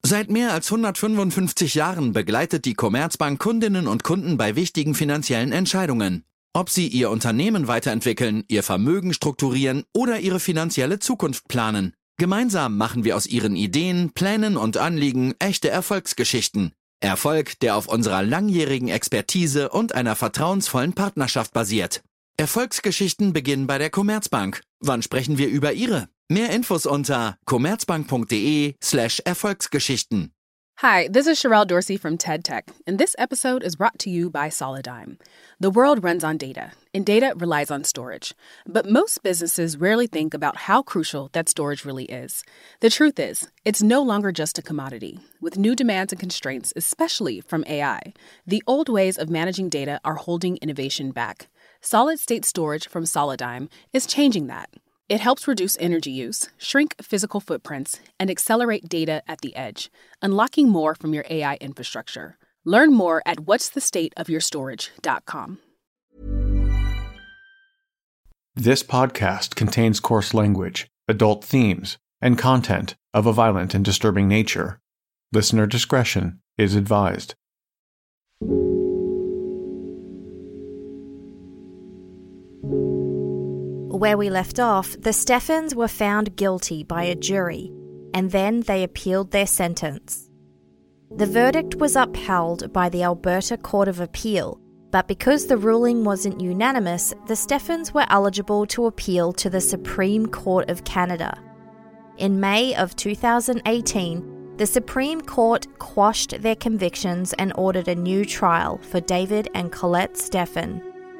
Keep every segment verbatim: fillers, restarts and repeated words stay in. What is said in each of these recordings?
Seit mehr als hundertfünfundfünfzig Jahren begleitet die Commerzbank Kundinnen und Kunden bei wichtigen finanziellen Entscheidungen. Ob sie ihr Unternehmen weiterentwickeln, ihr Vermögen strukturieren oder ihre finanzielle Zukunft planen. Gemeinsam machen wir aus ihren Ideen, Plänen und Anliegen echte Erfolgsgeschichten. Erfolg, der auf unserer langjährigen Expertise und einer vertrauensvollen Partnerschaft basiert. Erfolgsgeschichten beginnen bei der Commerzbank. Wann sprechen wir über Ihre? Mehr Infos unter commerzbank.de slash Erfolgsgeschichten. Hi, this is Sherelle Dorsey from TED Tech, and this episode is brought to you by Solidigm. The world runs on data, and data relies on storage. But most businesses rarely think about how crucial that storage really is. The truth is, it's no longer just a commodity. With new demands and constraints, especially from A I, the old ways of managing data are holding innovation back. Solid-state storage from Solidigm is changing that. It helps reduce energy use, shrink physical footprints, and accelerate data at the edge, unlocking more from your A I infrastructure. Learn more at whats the state of your storage dot com. This podcast contains coarse language, adult themes, and content of a violent and disturbing nature. Listener discretion is advised. Where we left off, the Steffens were found guilty by a jury, and then they appealed their sentence. The verdict was upheld by the Alberta Court of Appeal, but because the ruling wasn't unanimous, the Steffens were eligible to appeal to the Supreme Court of Canada. In May of two thousand eighteen, the Supreme Court quashed their convictions and ordered a new trial for David and Colette Steffen.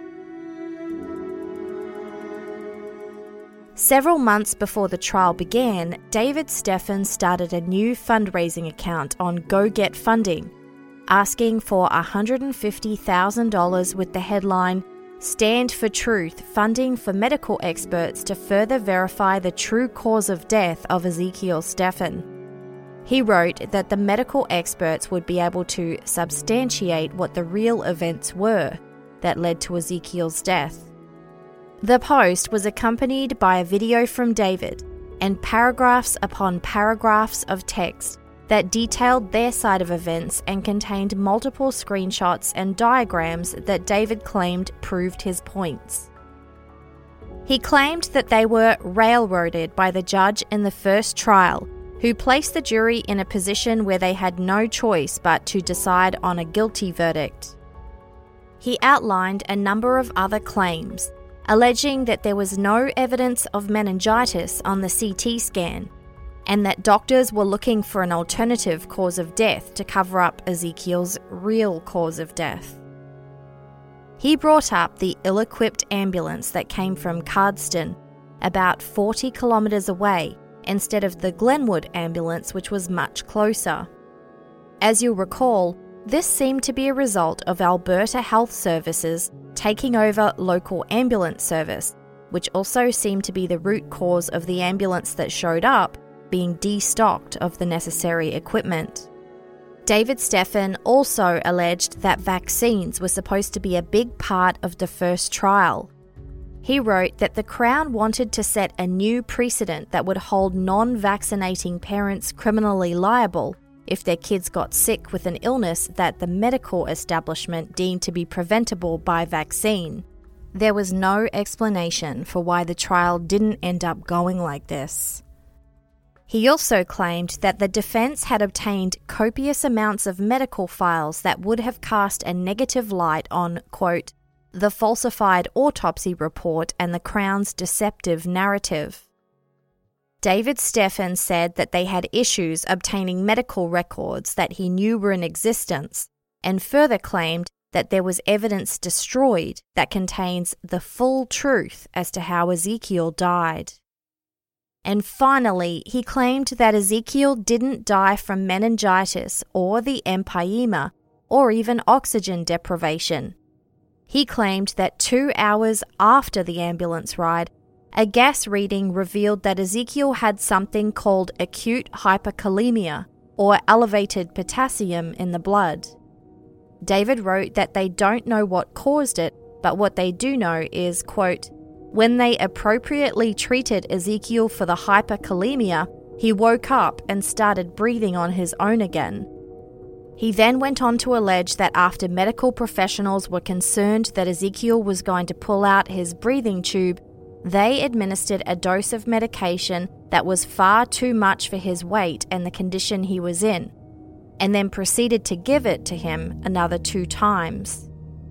Several months before the trial began, David Steffen started a new fundraising account on GoGetFunding, asking for one hundred fifty thousand dollars with the headline, "Stand for Truth, funding for medical experts to further verify the true cause of death of Ezekiel Steffen." He wrote that the medical experts would be able to substantiate what the real events were that led to Ezekiel's death. The post was accompanied by a video from David and paragraphs upon paragraphs of text that detailed their side of events and contained multiple screenshots and diagrams that David claimed proved his points. He claimed that they were railroaded by the judge in the first trial, who placed the jury in a position where they had no choice but to decide on a guilty verdict. He outlined a number of other claims, alleging that there was no evidence of meningitis on the C T scan, and that doctors were looking for an alternative cause of death to cover up Ezekiel's real cause of death. He brought up the ill-equipped ambulance that came from Cardston, about forty kilometres away, instead of the Glenwood ambulance, which was much closer. As you'll recall, this seemed to be a result of Alberta Health Services taking over local ambulance service, which also seemed to be the root cause of the ambulance that showed up being destocked of the necessary equipment. David Steffen also alleged that vaccines were supposed to be a big part of the first trial. He wrote that the Crown wanted to set a new precedent that would hold non-vaccinating parents criminally liable if their kids got sick with an illness that the medical establishment deemed to be preventable by vaccine. There was no explanation for why the trial didn't end up going like this. He also claimed that the defence had obtained copious amounts of medical files that would have cast a negative light on, quote, the falsified autopsy report and the Crown's deceptive narrative. David Steffen said that they had issues obtaining medical records that he knew were in existence, and further claimed that there was evidence destroyed that contains the full truth as to how Ezekiel died. And finally, he claimed that Ezekiel didn't die from meningitis or the empyema, or even oxygen deprivation. He claimed that two hours after the ambulance ride, a gas reading revealed that Ezekiel had something called acute hyperkalemia, or elevated potassium in the blood. David wrote that they don't know what caused it, but what they do know is, quote, when they appropriately treated Ezekiel for the hyperkalemia, He woke up and started breathing on his own again. He then went on to allege that after medical professionals were concerned that Ezekiel was going to pull out his breathing tube, they administered a dose of medication that was far too much for his weight and the condition he was in, and then proceeded to give it to him another two times.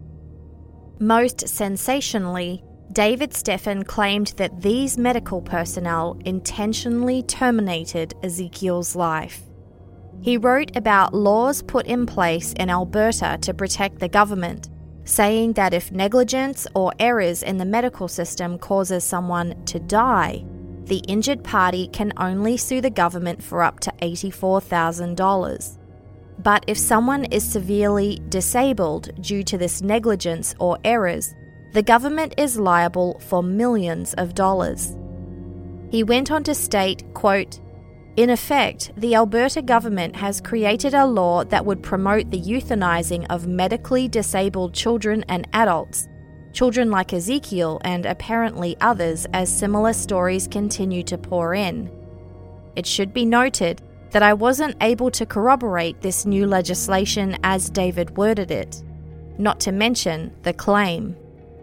Most sensationally, David Steffen claimed that these medical personnel intentionally terminated Ezekiel's life. He wrote about laws put in place in Alberta to protect the government, saying that if negligence or errors in the medical system causes someone to die, the injured party can only sue the government for up to eighty-four thousand dollars. But if someone is severely disabled due to this negligence or errors, the government is liable for millions of dollars. He went on to state, quote, "In effect, the Alberta government has created a law that would promote the euthanizing of medically disabled children and adults, children like Ezekiel and apparently others, as similar stories continue to pour in. It should be noted that I wasn't able to corroborate this new legislation as David worded it, not to mention the claim."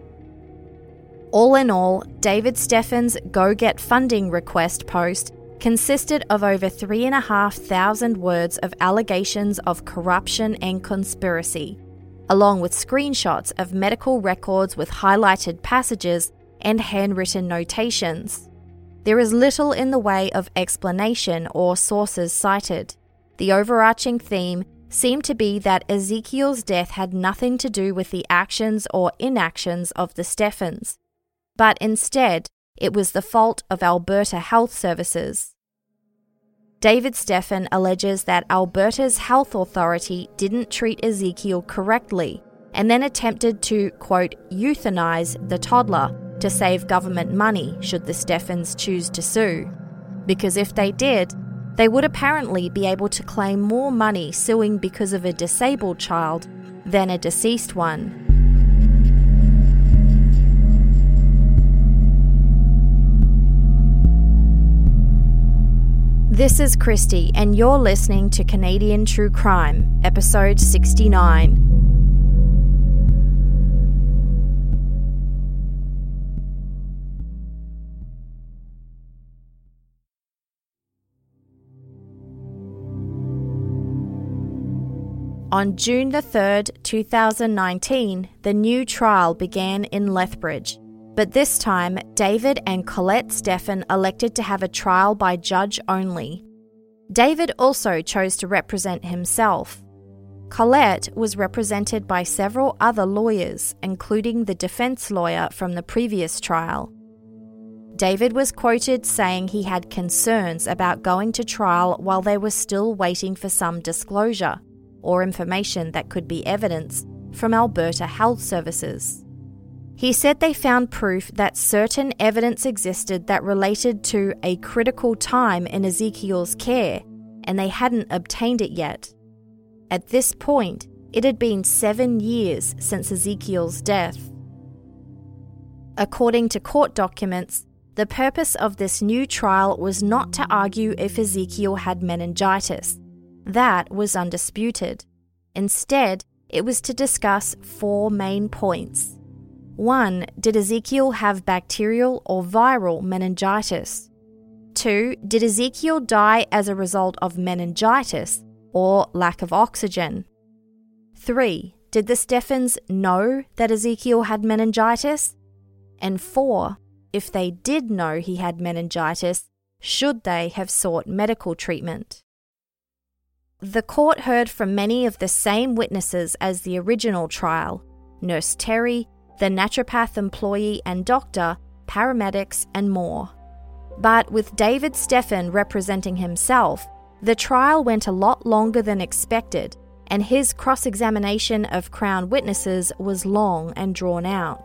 All in all, David Steffen's Go Get Funding request post consisted of over three and a half thousand words of allegations of corruption and conspiracy, along with screenshots of medical records with highlighted passages and handwritten notations. There is little in the way of explanation or sources cited. The overarching theme seemed to be that Ezekiel's death had nothing to do with the actions or inactions of the Steffens, but instead it was the fault of Alberta Health Services. David Steffen alleges that Alberta's health authority didn't treat Ezekiel correctly and then attempted to, quote, euthanize the toddler to save government money should the Steffens choose to sue. Because if they did, they would apparently be able to claim more money suing because of a disabled child than a deceased one. This is Christy, and you're listening to Canadian True Crime, episode sixty-nine. On June the third, two thousand nineteen, the new trial began in Lethbridge. But this time, David and Colette Steffen elected to have a trial by judge only. David also chose to represent himself. Colette was represented by several other lawyers, including the defense lawyer from the previous trial. David was quoted saying he had concerns about going to trial while they were still waiting for some disclosure or information that could be evidence from Alberta Health Services. He said they found proof that certain evidence existed that related to a critical time in Ezekiel's care, and they hadn't obtained it yet. At this point, it had been seven years since Ezekiel's death. According to court documents, the purpose of this new trial was not to argue if Ezekiel had meningitis. That was undisputed. Instead, it was to discuss four main points. One, did Ezekiel have bacterial or viral meningitis? Two, did Ezekiel die as a result of meningitis or lack of oxygen? Three, did the Steffens know that Ezekiel had meningitis? And four, if they did know he had meningitis, should they have sought medical treatment? The court heard from many of the same witnesses as the original trial: Nurse Terry, the naturopath employee and doctor, paramedics, and more. But with David Steffen representing himself, the trial went a lot longer than expected, and his cross-examination of Crown witnesses was long and drawn out.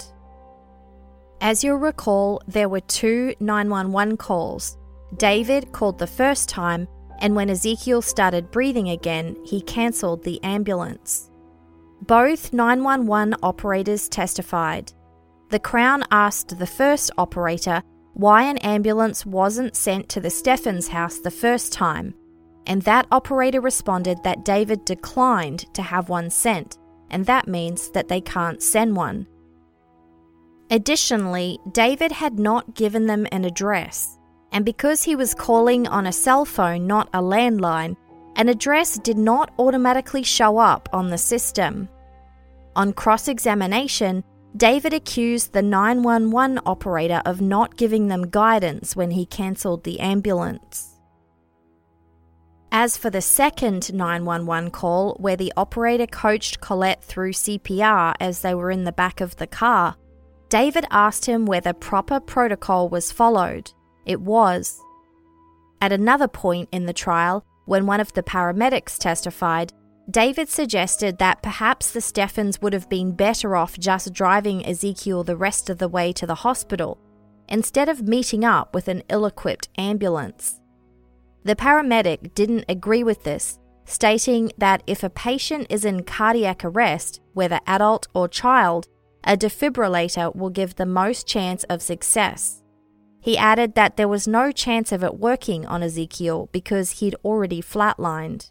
As you'll recall, there were two nine one one calls. David called the first time, and when Ezekiel started breathing again, he cancelled the ambulance. Both nine one one operators testified. The Crown asked the first operator why an ambulance wasn't sent to the Steffens house the first time, and that operator responded that David declined to have one sent, and that means that they can't send one. Additionally, David had not given them an address, and because he was calling on a cell phone, not a landline, an address did not automatically show up on the system. On cross-examination, David accused the nine one one operator of not giving them guidance when he cancelled the ambulance. As for the second nine one one call, where the operator coached Colette through C P R as they were in the back of the car, David asked him whether proper protocol was followed. It was. At another point in the trial, when one of the paramedics testified, David suggested that perhaps the Steffens would have been better off just driving Ezekiel the rest of the way to the hospital, instead of meeting up with an ill-equipped ambulance. The paramedic didn't agree with this, stating that if a patient is in cardiac arrest, whether adult or child, a defibrillator will give the most chance of success. He added that there was no chance of it working on Ezekiel because he'd already flatlined.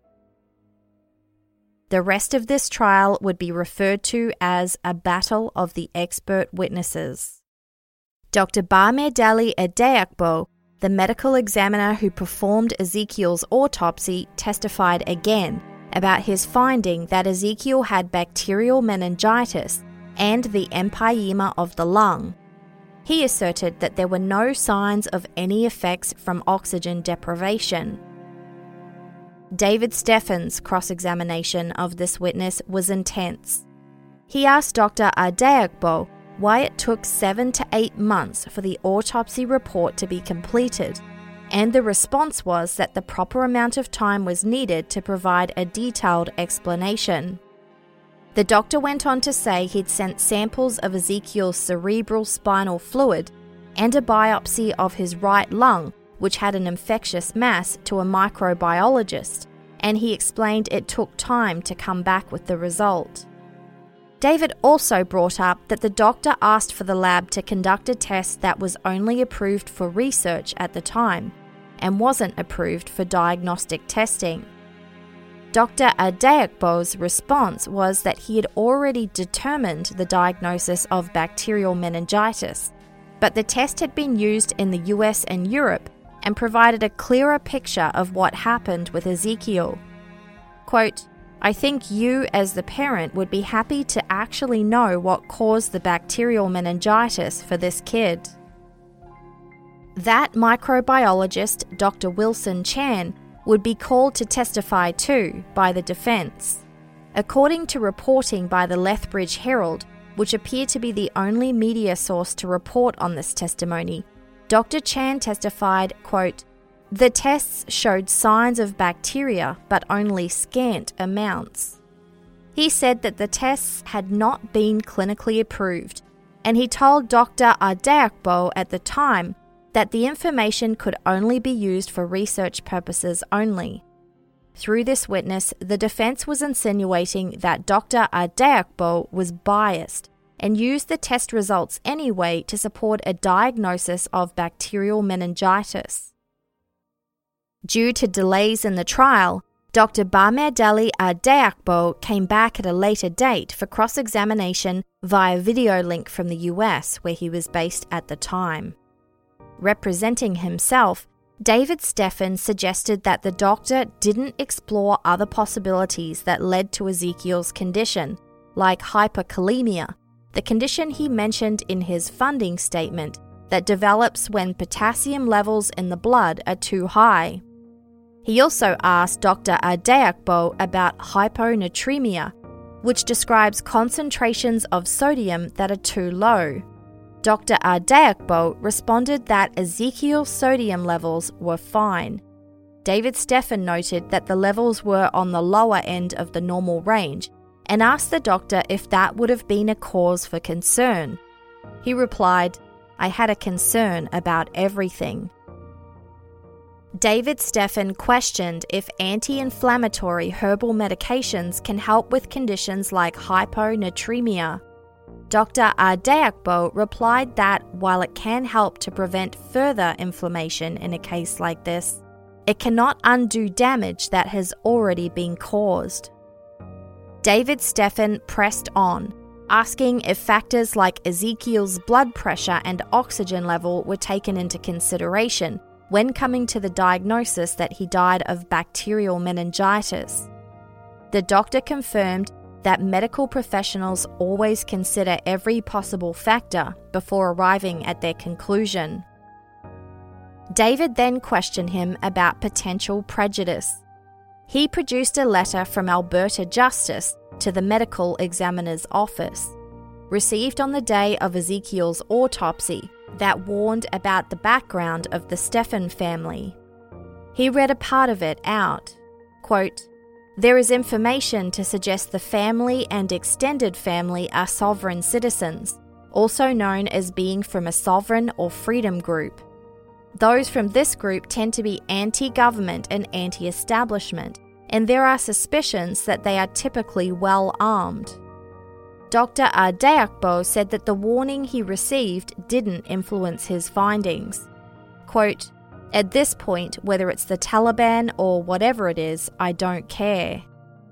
The rest of this trial would be referred to as a battle of the expert witnesses. Doctor Bamidele Adeakpo, the medical examiner who performed Ezekiel's autopsy, testified again about his finding that Ezekiel had bacterial meningitis and the empyema of the lung. He asserted that there were no signs of any effects from oxygen deprivation. David Steffens' cross-examination of this witness was intense. He asked Doctor Adeakpo why it took seven to eight months for the autopsy report to be completed, and the response was that the proper amount of time was needed to provide a detailed explanation. The doctor went on to say he'd sent samples of Ezekiel's cerebral spinal fluid and a biopsy of his right lung, which had an infectious mass, to a microbiologist, and he explained it took time to come back with the result. David also brought up that the doctor asked for the lab to conduct a test that was only approved for research at the time and wasn't approved for diagnostic testing. Doctor Adeakpo's response was that he had already determined the diagnosis of bacterial meningitis, but the test had been used in the U S and Europe and provided a clearer picture of what happened with Ezekiel. Quote, "I think you as the parent would be happy to actually know what caused the bacterial meningitis for this kid." That microbiologist, Doctor Wilson Chan, would be called to testify too by the defence. According to reporting by the Lethbridge Herald, which appeared to be the only media source to report on this testimony, Doctor Chan testified, quote, "The tests showed signs of bacteria, but only scant amounts." He said that the tests had not been clinically approved, and he told Doctor Adeakpo at the time that the information could only be used for research purposes only. Through this witness, the defense was insinuating that Doctor Adeakpo was biased and used the test results anyway to support a diagnosis of bacterial meningitis. Due to delays in the trial, Doctor Bamidele Adeakpo came back at a later date for cross-examination via video link from the U S, where he was based at the time. Representing himself, David Steffens suggested that the doctor didn't explore other possibilities that led to Ezekiel's condition, like hyperkalemia, the condition he mentioned in his funding statement that develops when potassium levels in the blood are too high. He also asked Doctor Adeakpo about hyponatremia, which describes concentrations of sodium that are too low. Doctor Adeakpo responded that Ezekiel's sodium levels were fine. David Steffens noted that the levels were on the lower end of the normal range and asked the doctor if that would have been a cause for concern. He replied, "I had a concern about everything." David Steffens questioned if anti-inflammatory herbal medications can help with conditions like hyponatremia. Doctor Adeyakbo replied that while it can help to prevent further inflammation in a case like this, it cannot undo damage that has already been caused. David Steffen pressed on, asking if factors like Ezekiel's blood pressure and oxygen level were taken into consideration when coming to the diagnosis that he died of bacterial meningitis. The doctor confirmed that medical professionals always consider every possible factor before arriving at their conclusion. David then questioned him about potential prejudice. He produced a letter from Alberta Justice to the medical examiner's office, received on the day of Ezekiel's autopsy, that warned about the background of the Steffen family. He read a part of it out. Quote, "There is information to suggest the family and extended family are sovereign citizens, also known as being from a sovereign or freedom group. Those from this group tend to be anti-government and anti-establishment, and there are suspicions that they are typically well armed." Doctor Adeyakbo said that the warning he received didn't influence his findings. Quote, "At this point, whether it's the Taliban or whatever it is, I don't care."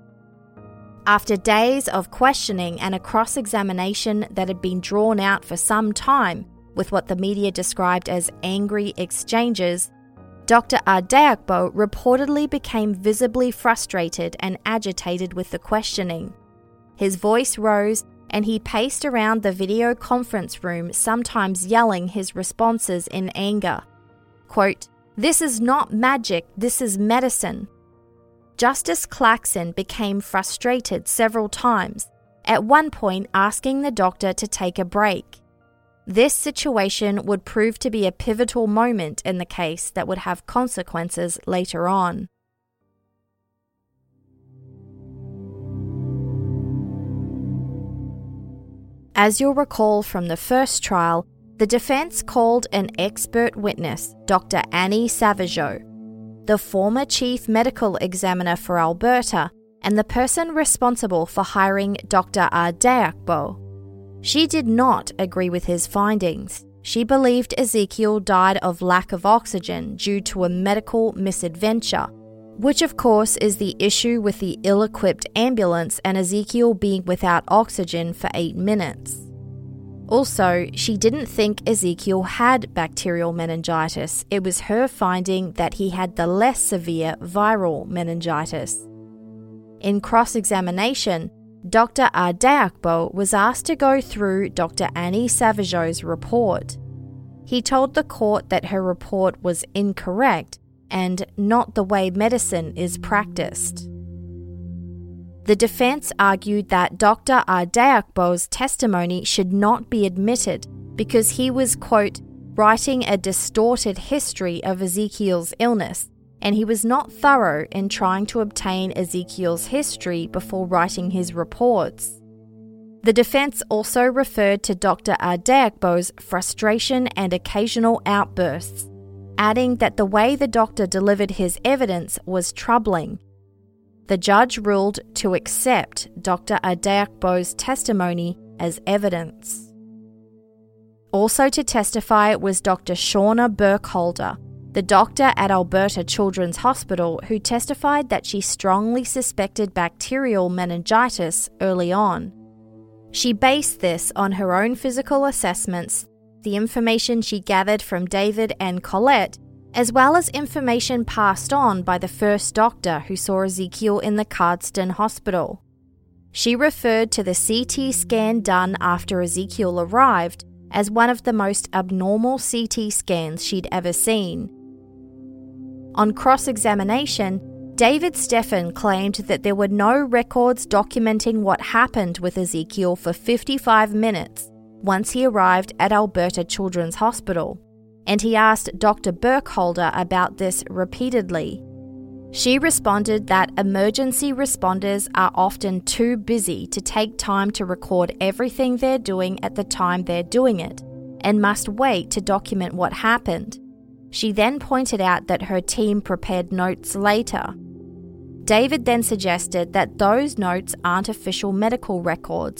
After days of questioning and a cross-examination that had been drawn out for some time, with what the media described as angry exchanges, Doctor Adeyakbo reportedly became visibly frustrated and agitated with the questioning. His voice rose and he paced around the video conference room, sometimes yelling his responses in anger. Quote, "This is not magic, this is medicine." Justice Claxon became frustrated several times, at one point asking the doctor to take a break. This situation would prove to be a pivotal moment in the case that would have consequences later on. As you'll recall from the first trial, the defense called an expert witness, Doctor Annie Savageau, the former chief medical examiner for Alberta and the person responsible for hiring Doctor Adeyakbo. She did not agree with his findings. She believed Ezekiel died of lack of oxygen due to a medical misadventure, which of course is the issue with the ill-equipped ambulance and Ezekiel being without oxygen for eight minutes. Also, she didn't think Ezekiel had bacterial meningitis. It was her finding that he had the less severe viral meningitis. In cross-examination, Doctor Adeyakbo was asked to go through Doctor Annie Savageau's report. He told the court that her report was incorrect and not the way medicine is practiced. The defense argued that Doctor Adeyakbo's testimony should not be admitted because he was, quote, writing a distorted history of Ezekiel's illness, and he was not thorough in trying to obtain Ezekiel's history before writing his reports. The defense also referred to Doctor Adeyakbo's frustration and occasional outbursts, adding that the way the doctor delivered his evidence was troubling. The judge ruled to accept Doctor Adeyakbo's testimony as evidence. Also to testify was Doctor Shauna Burkholder, the doctor at Alberta Children's Hospital who testified that she strongly suspected bacterial meningitis early on. She based this on her own physical assessments, the information she gathered from David and Colette, as well as information passed on by the first doctor who saw Ezekiel in the Cardston Hospital. She referred to the C T scan done after Ezekiel arrived as one of the most abnormal C T scans she'd ever seen. On cross-examination, David Steffen claimed that there were no records documenting what happened with Ezekiel for fifty-five minutes once he arrived at Alberta Children's Hospital, and he asked Doctor Burkholder about this repeatedly. She responded that emergency responders are often too busy to take time to record everything they're doing at the time they're doing it, and must wait to document what happened. She then pointed out that her team prepared notes later. David then suggested that those notes aren't official medical records.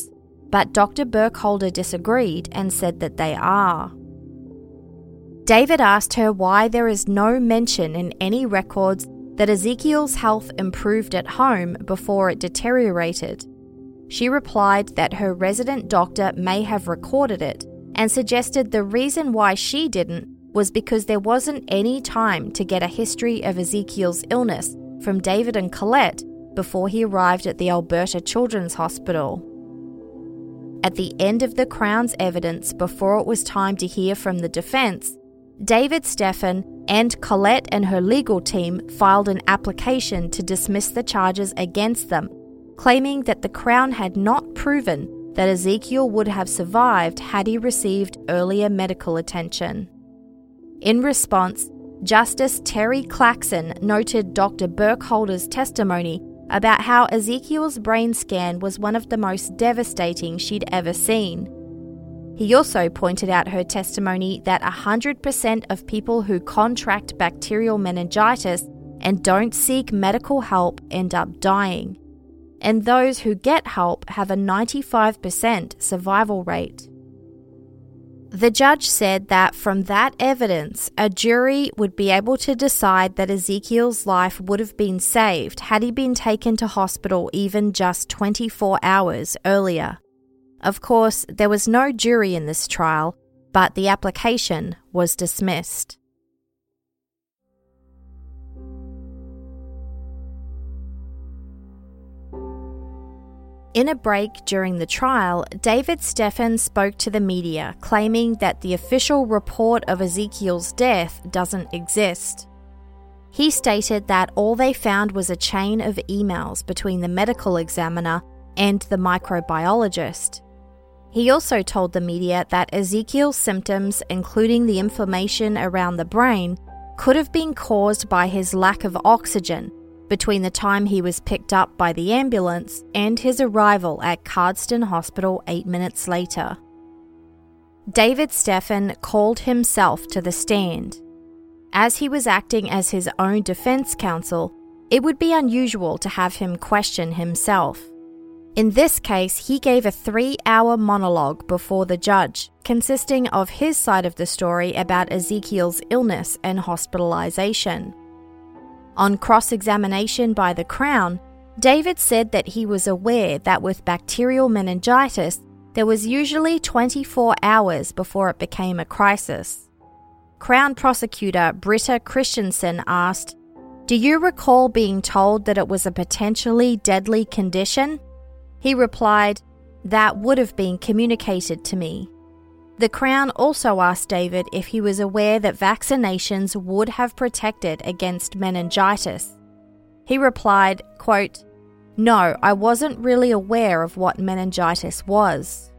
but Doctor Burkholder disagreed and said that they are. David asked her why there is no mention in any records that Ezekiel's health improved at home before it deteriorated. She replied that her resident doctor may have recorded it and suggested the reason why she didn't was because there wasn't any time to get a history of Ezekiel's illness from David and Colette before he arrived at the Alberta Children's Hospital. At the end of the Crown's evidence, before it was time to hear from the defence, David Steffen and Colette and her legal team filed an application to dismiss the charges against them, claiming that the Crown had not proven that Ezekiel would have survived had he received earlier medical attention. In response, Justice Terry Claxon noted Doctor Burkholder's testimony about how Ezekiel's brain scan was one of the most devastating she'd ever seen. He also pointed out her testimony that one hundred percent of people who contract bacterial meningitis and don't seek medical help end up dying, and those who get help have a ninety-five percent survival rate. The judge said that from that evidence, a jury would be able to decide that Ezekiel's life would have been saved had he been taken to hospital even just twenty-four hours earlier. Of course, there was no jury in this trial, but the application was dismissed. In a break during the trial, David Steffen spoke to the media, claiming that the official report of Ezekiel's death doesn't exist. He stated that all they found was a chain of emails between the medical examiner and the microbiologist. He also told the media that Ezekiel's symptoms, including the inflammation around the brain, could have been caused by his lack of oxygen between the time he was picked up by the ambulance and his arrival at Cardston Hospital eight minutes later. David Steffen called himself to the stand. As he was acting as his own defense counsel, it would be unusual to have him question himself. In this case, he gave a three-hour monologue before the judge, consisting of his side of the story about Ezekiel's illness and hospitalization. On cross-examination by the Crown, David said that he was aware that with bacterial meningitis, there was usually twenty-four hours before it became a crisis. Crown prosecutor Britta Christensen asked, "Do you recall being told that it was a potentially deadly condition?" He replied, "That would have been communicated to me." The Crown also asked David if he was aware that vaccinations would have protected against meningitis. He replied, quote, "No, I wasn't really aware of what meningitis was."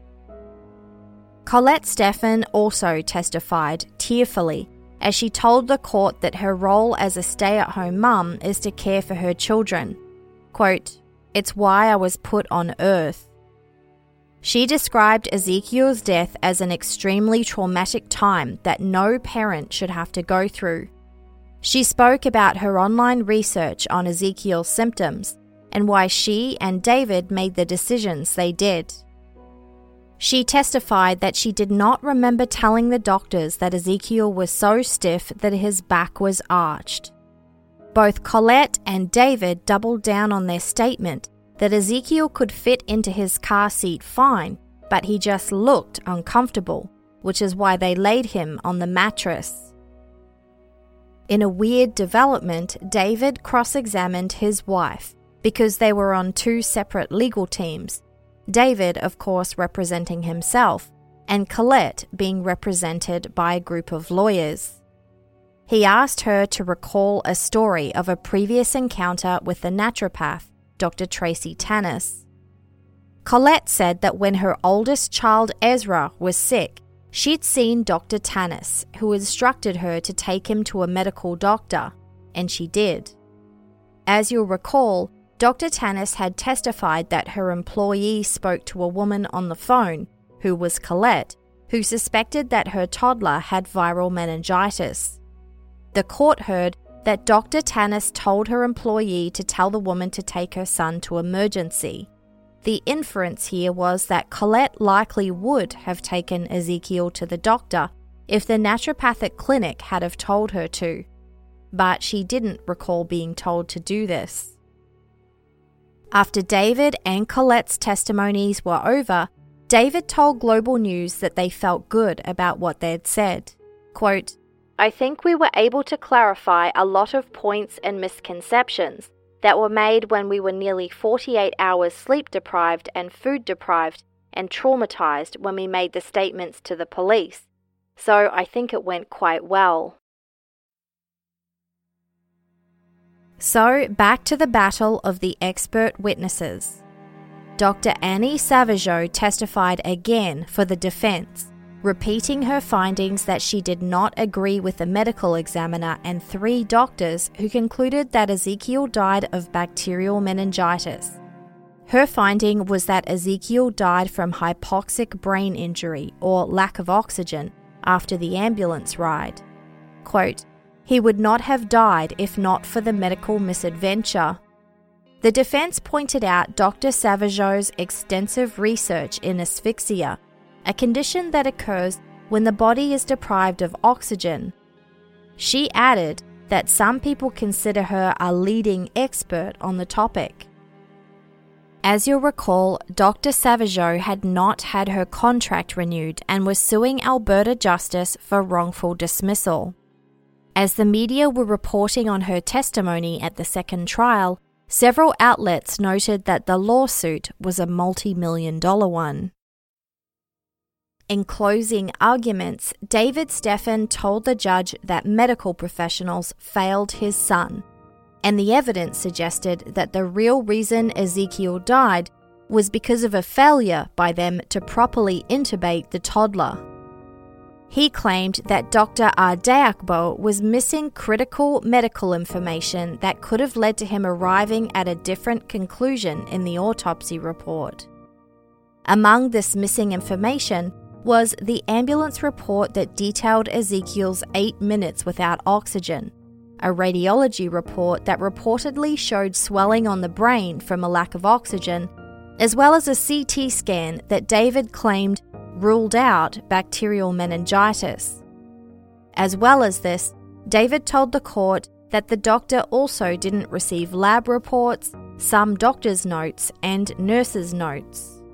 Colette Steffen also testified tearfully as she told the court that her role as a stay-at-home mum is to care for her children. Quote, "It's why I was put on earth." She described Ezekiel's death as an extremely traumatic time that no parent should have to go through. She spoke about her online research on Ezekiel's symptoms and why she and David made the decisions they did. She testified that she did not remember telling the doctors that Ezekiel was so stiff that his back was arched. Both Colette and David doubled down on their statement that Ezekiel could fit into his car seat fine, but he just looked uncomfortable, which is why they laid him on the mattress. In a weird development, David cross-examined his wife because they were on two separate legal teams, David, of course, representing himself, and Colette being represented by a group of lawyers. He asked her to recall a story of a previous encounter with the naturopath, Doctor Tracy Tanis. Colette said that when her oldest child Ezra was sick, she'd seen Doctor Tanis, who instructed her to take him to a medical doctor, and she did. As you'll recall, Doctor Tanis had testified that her employee spoke to a woman on the phone, who was Colette, who suspected that her toddler had viral meningitis. The court heard that Doctor Tanis told her employee to tell the woman to take her son to emergency. The inference here was that Colette likely would have taken Ezekiel to the doctor if the naturopathic clinic had have told her to, but she didn't recall being told to do this. After David and Colette's testimonies were over, David told Global News that they felt good about what they'd said. Quote, "I think we were able to clarify a lot of points and misconceptions that were made when we were nearly forty-eight hours sleep deprived and food deprived and traumatized when we made the statements to the police. So I think it went quite well." So back to the battle of the expert witnesses. Doctor Annie Savageau testified again for the defense, repeating her findings that she did not agree with the medical examiner and three doctors who concluded that Ezekiel died of bacterial meningitis. Her finding was that Ezekiel died from hypoxic brain injury or lack of oxygen after the ambulance ride. Quote, "He would not have died if not for the medical misadventure." The defense pointed out Doctor Savageau's extensive research in asphyxia, a condition that occurs when the body is deprived of oxygen. She added that some people consider her a leading expert on the topic. As you'll recall, Doctor Savageau had not had her contract renewed and was suing Alberta Justice for wrongful dismissal. As the media were reporting on her testimony at the second trial, several outlets noted that the lawsuit was a multi-million dollar one. In closing arguments, David Steffen told the judge that medical professionals failed his son, and the evidence suggested that the real reason Ezekiel died was because of a failure by them to properly intubate the toddler. He claimed that Doctor Ardeakbo was missing critical medical information that could have led to him arriving at a different conclusion in the autopsy report. Among this missing information was the ambulance report that detailed Ezekiel's eight minutes without oxygen, a radiology report that reportedly showed swelling on the brain from a lack of oxygen, as well as a C T scan that David claimed ruled out bacterial meningitis. As well as this, David told the court that the doctor also didn't receive lab reports, some doctor's notes, and nurse's notes.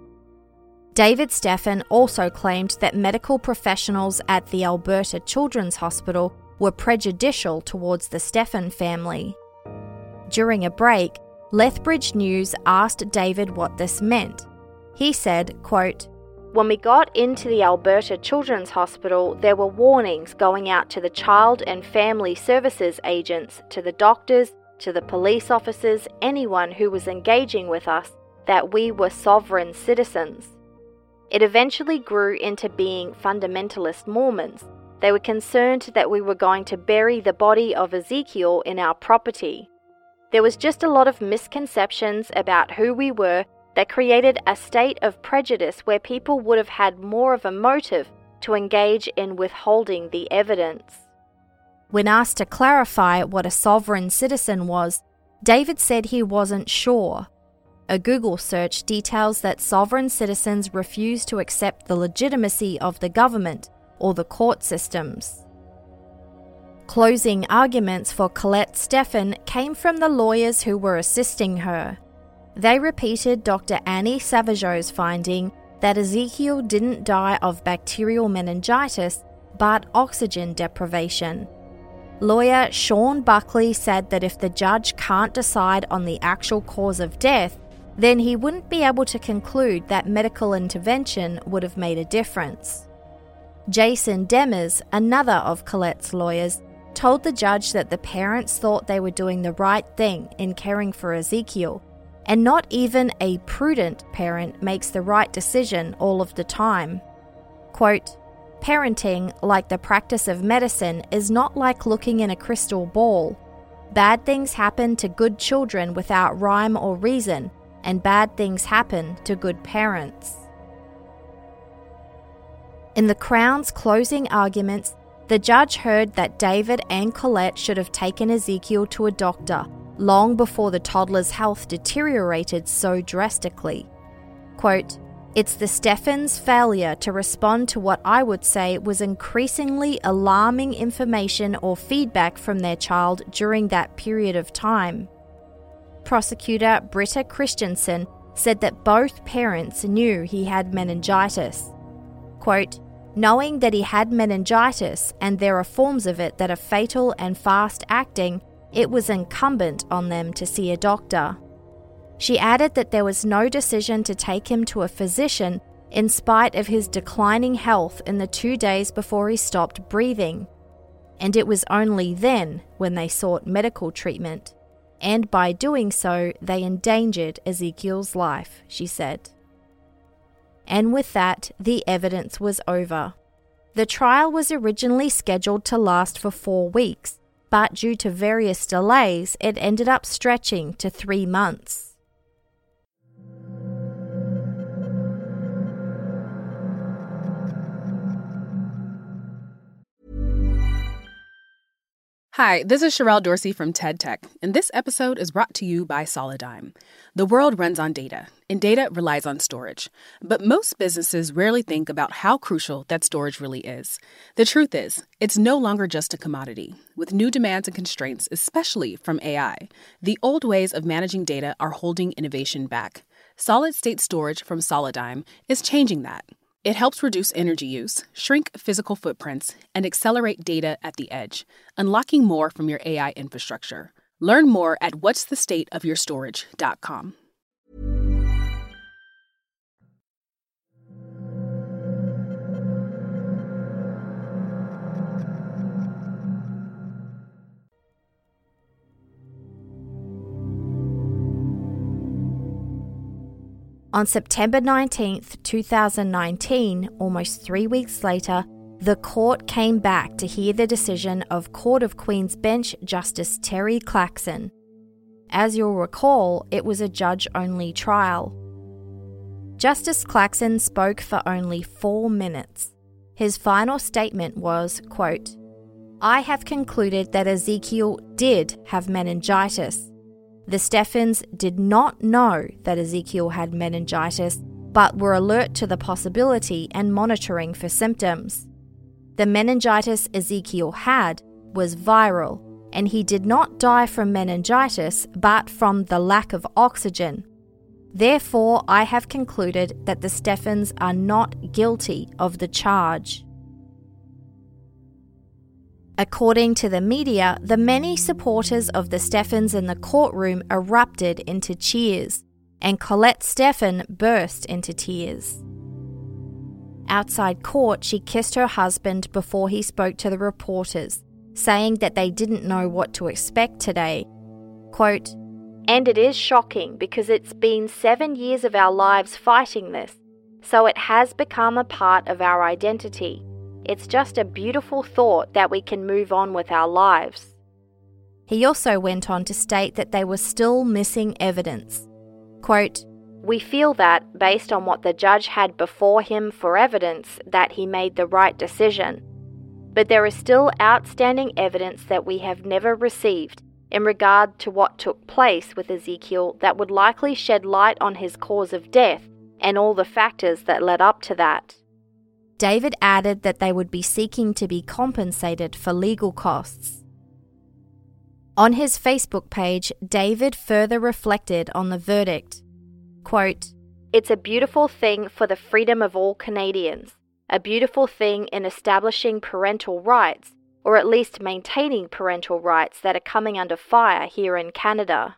David Steffen also claimed that medical professionals at the Alberta Children's Hospital were prejudicial towards the Steffen family. During a break, Lethbridge News asked David what this meant. He said, quote, "When we got into the Alberta Children's Hospital, there were warnings going out to the child and family services agents, to the doctors, to the police officers, anyone who was engaging with us, that we were sovereign citizens. It eventually grew into being fundamentalist Mormons. They were concerned that we were going to bury the body of Ezekiel in our property. There was just a lot of misconceptions about who we were that created a state of prejudice where people would have had more of a motive to engage in withholding the evidence." When asked to clarify what a sovereign citizen was, David said he wasn't sure. A Google search details that sovereign citizens refuse to accept the legitimacy of the government or the court systems. Closing arguments for Colette Steffen came from the lawyers who were assisting her. They repeated Doctor Annie Savageau's finding that Ezekiel didn't die of bacterial meningitis, but oxygen deprivation. Lawyer Sean Buckley said that if the judge can't decide on the actual cause of death, then he wouldn't be able to conclude that medical intervention would have made a difference. Jason Demers, another of Colette's lawyers, told the judge that the parents thought they were doing the right thing in caring for Ezekiel, and not even a prudent parent makes the right decision all of the time. Quote, "Parenting, like the practice of medicine, is not like looking in a crystal ball. Bad things happen to good children without rhyme or reason, and bad things happen to good parents." In the Crown's closing arguments, the judge heard that David and Colette should have taken Ezekiel to a doctor, long before the toddler's health deteriorated so drastically. Quote, "It's the Steffens' failure to respond to what I would say was increasingly alarming information or feedback from their child during that period of time." Prosecutor Britta Christensen said that both parents knew he had meningitis. Quote, "Knowing that he had meningitis and there are forms of it that are fatal and fast-acting, it was incumbent on them to see a doctor." She added that there was no decision to take him to a physician in spite of his declining health in the two days before he stopped breathing. And it was only then when they sought medical treatment. And by doing so, they endangered Ezekiel's life, she said. And with that, the evidence was over. The trial was originally scheduled to last for four weeks, but due to various delays, it ended up stretching to three months. Hi, this is Sherelle Dorsey from TED Tech, and this episode is brought to you by Solidigm. The world runs on data, and data relies on storage. But most businesses rarely think about how crucial that storage really is. The truth is, it's no longer just a commodity. With new demands and constraints, especially from A I, the old ways of managing data are holding innovation back. Solid-state storage from Solidigm is changing that. It helps reduce energy use, shrink physical footprints, and accelerate data at the edge, unlocking more from your A I infrastructure. Learn more at whats the state of your storage dot com. On September nineteenth, twenty nineteen, almost three weeks later, the court came back to hear the decision of Court of Queen's Bench Justice Terry Claxon. As you'll recall, it was a judge-only trial. Justice Claxon spoke for only four minutes. His final statement was, quote, "I have concluded that Ezekiel did have meningitis. The Steffens did not know that Ezekiel had meningitis, but were alert to the possibility and monitoring for symptoms. The meningitis Ezekiel had was viral, and he did not die from meningitis, but from the lack of oxygen. Therefore, I have concluded that the Steffens are not guilty of the charge." According to the media, the many supporters of the Steffens in the courtroom erupted into cheers, and Colette Steffen burst into tears. Outside court, she kissed her husband before he spoke to the reporters, saying that they didn't know what to expect today. Quote, "And it is shocking because it's been seven years of our lives fighting this, so it has become a part of our identity. It's just a beautiful thought that we can move on with our lives." He also went on to state that they were still missing evidence. Quote, "We feel that, based on what the judge had before him for evidence, that he made the right decision. But there is still outstanding evidence that we have never received in regard to what took place with Ezekiel that would likely shed light on his cause of death and all the factors that led up to that." David added that they would be seeking to be compensated for legal costs. On his Facebook page, David further reflected on the verdict. Quote, "It's a beautiful thing for the freedom of all Canadians, a beautiful thing in establishing parental rights, or at least maintaining parental rights that are coming under fire here in Canada."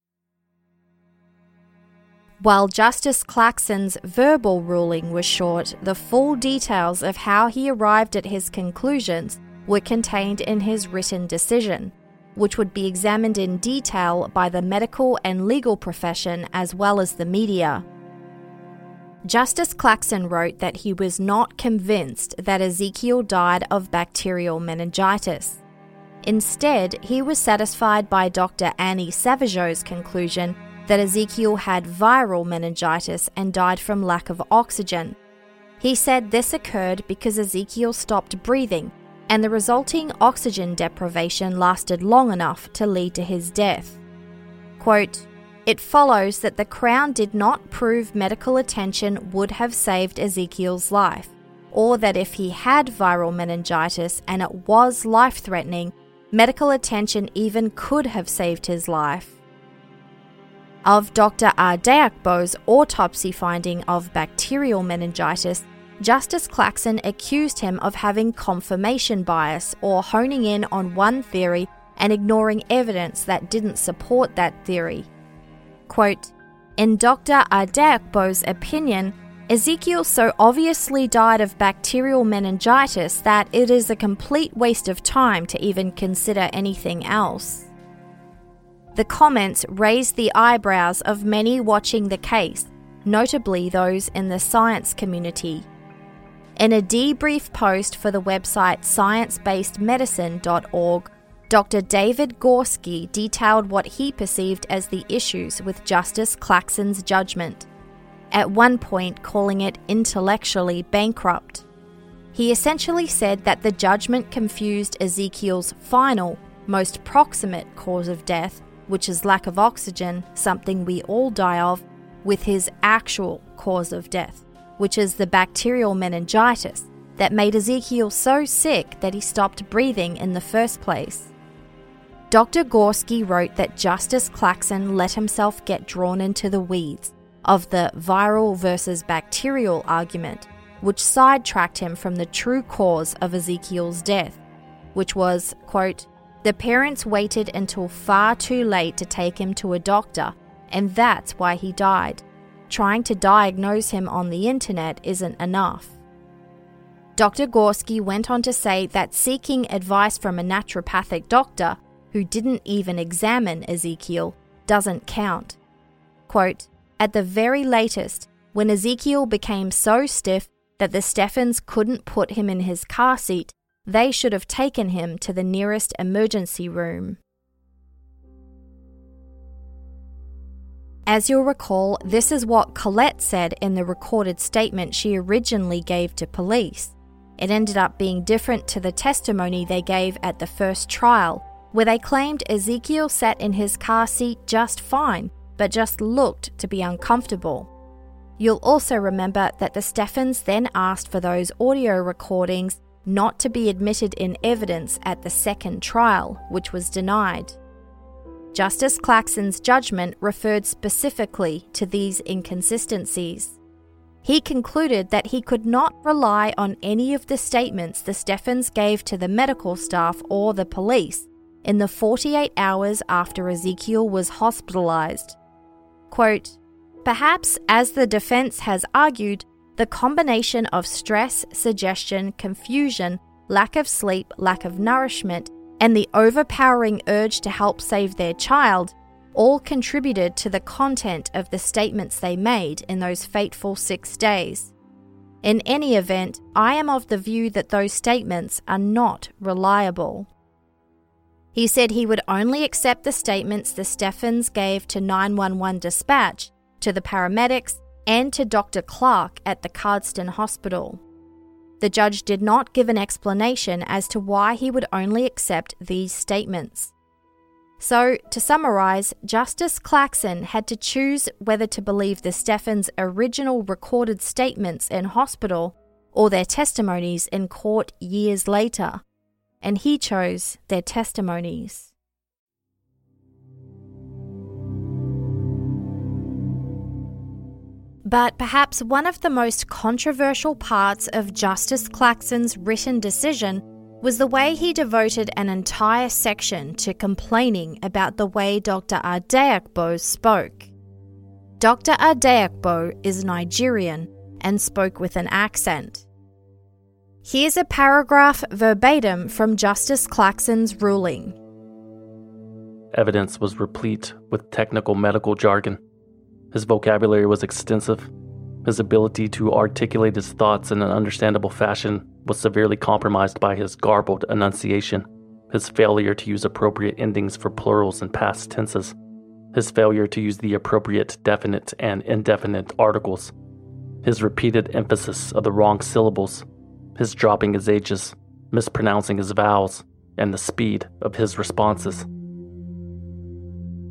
While Justice Claxon's verbal ruling was short, the full details of how he arrived at his conclusions were contained in his written decision, which would be examined in detail by the medical and legal profession as well as the media. Justice Claxon wrote that he was not convinced that Ezekiel died of bacterial meningitis. Instead, he was satisfied by Doctor Annie Savageau's conclusion that Ezekiel had viral meningitis and died from lack of oxygen. He said this occurred because Ezekiel stopped breathing, and the resulting oxygen deprivation lasted long enough to lead to his death. Quote, "It follows that the Crown did not prove medical attention would have saved Ezekiel's life, or that if he had viral meningitis and it was life-threatening, medical attention even could have saved his life." Of Doctor Ardeakbo's autopsy finding of bacterial meningitis, Justice Claxon accused him of having confirmation bias or honing in on one theory and ignoring evidence that didn't support that theory. Quote, "In Doctor Ardeakbo's opinion, Ezekiel so obviously died of bacterial meningitis that it is a complete waste of time to even consider anything else." The comments raised the eyebrows of many watching the case, notably those in the science community. In a debrief post for the website science based medicine dot org, Doctor David Gorski detailed what he perceived as the issues with Justice Claxon's judgment, at one point calling it intellectually bankrupt. He essentially said that the judgment confused Ezekiel's final, most proximate cause of death, which is lack of oxygen, something we all die of, with his actual cause of death, which is the bacterial meningitis that made Ezekiel so sick that he stopped breathing in the first place. Doctor Gorski wrote that Justice Claxon let himself get drawn into the weeds of the viral versus bacterial argument, which sidetracked him from the true cause of Ezekiel's death, which was, quote, "The parents waited until far too late to take him to a doctor, and that's why he died. Trying to diagnose him on the internet isn't enough." Doctor Gorski went on to say that seeking advice from a naturopathic doctor who didn't even examine Ezekiel doesn't count. Quote, "At the very latest, when Ezekiel became so stiff that the Steffens couldn't put him in his car seat, they should have taken him to the nearest emergency room." As you'll recall, this is what Colette said in the recorded statement she originally gave to police. It ended up being different to the testimony they gave at the first trial, where they claimed Ezekiel sat in his car seat just fine, but just looked to be uncomfortable. You'll also remember that the Steffens then asked for those audio recordings not to be admitted in evidence at the second trial, which was denied. Justice Claxon's judgment referred specifically to these inconsistencies. He concluded that he could not rely on any of the statements the Steffens gave to the medical staff or the police in the forty-eight hours after Ezekiel was hospitalized. Quote, "Perhaps, as the defense has argued, the combination of stress, suggestion, confusion, lack of sleep, lack of nourishment, and the overpowering urge to help save their child all contributed to the content of the statements they made in those fateful six days. In any event, I am of the view that those statements are not reliable." He said he would only accept the statements the Steffens gave to nine one one dispatch, to the paramedics, and to Doctor Clark at the Cardston Hospital. The judge did not give an explanation as to why he would only accept these statements. So, to summarize, Justice Claxon had to choose whether to believe the Steffens' original recorded statements in hospital or their testimonies in court years later, and he chose their testimonies. But perhaps one of the most controversial parts of Justice Claxon's written decision was the way he devoted an entire section to complaining about the way Doctor Ardeakbo spoke. Doctor Ardeakbo is Nigerian and spoke with an accent. Here's a paragraph verbatim from Justice Claxon's ruling. Evidence was replete with technical medical jargon. His vocabulary was extensive. His ability to articulate his thoughts in an understandable fashion was severely compromised by his garbled enunciation, his failure to use appropriate endings for plurals and past tenses, his failure to use the appropriate definite and indefinite articles, his repeated emphasis of the wrong syllables, his dropping his H's, mispronouncing his vowels, and the speed of his responses.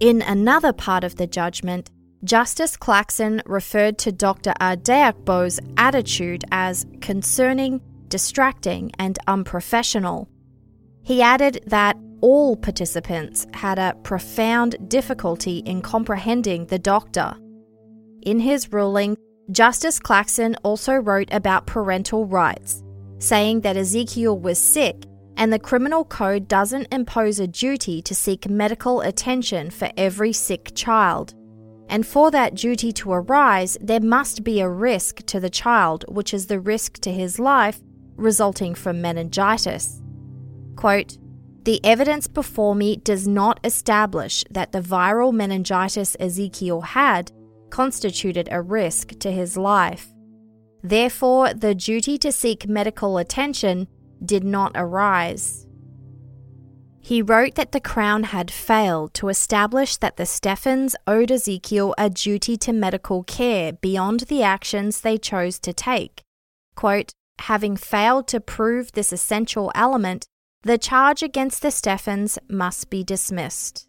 In another part of the judgment, Justice Claxon referred to Doctor Adeakbo's attitude as concerning, distracting, and unprofessional. He added that all participants had a profound difficulty in comprehending the doctor. In his ruling, Justice Claxon also wrote about parental rights, saying that Ezekiel was sick and the criminal code doesn't impose a duty to seek medical attention for every sick child. And for that duty to arise, there must be a risk to the child, which is the risk to his life resulting from meningitis. Quote, "The evidence before me does not establish that the viral meningitis Ezekiel had constituted a risk to his life. Therefore, the duty to seek medical attention did not arise." He wrote that the Crown had failed to establish that the Steffens owed Ezekiel a duty to medical care beyond the actions they chose to take. Quote, "Having failed to prove this essential element, the charge against the Steffens must be dismissed."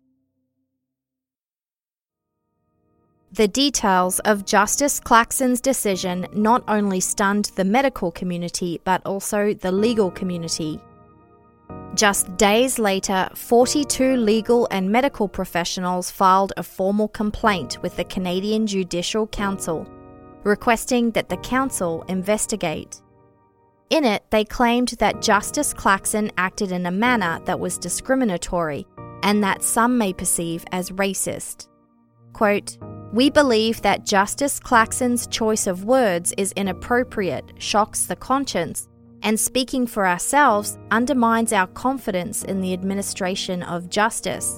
The details of Justice Claxon's decision not only stunned the medical community but also the legal community. Just days later, forty-two legal and medical professionals filed a formal complaint with the Canadian Judicial Council, requesting that the council investigate. In it, they claimed that Justice Claxon acted in a manner that was discriminatory and that some may perceive as racist. Quote, "We believe that Justice Claxon's choice of words is inappropriate, shocks the conscience, and speaking for ourselves undermines our confidence in the administration of justice."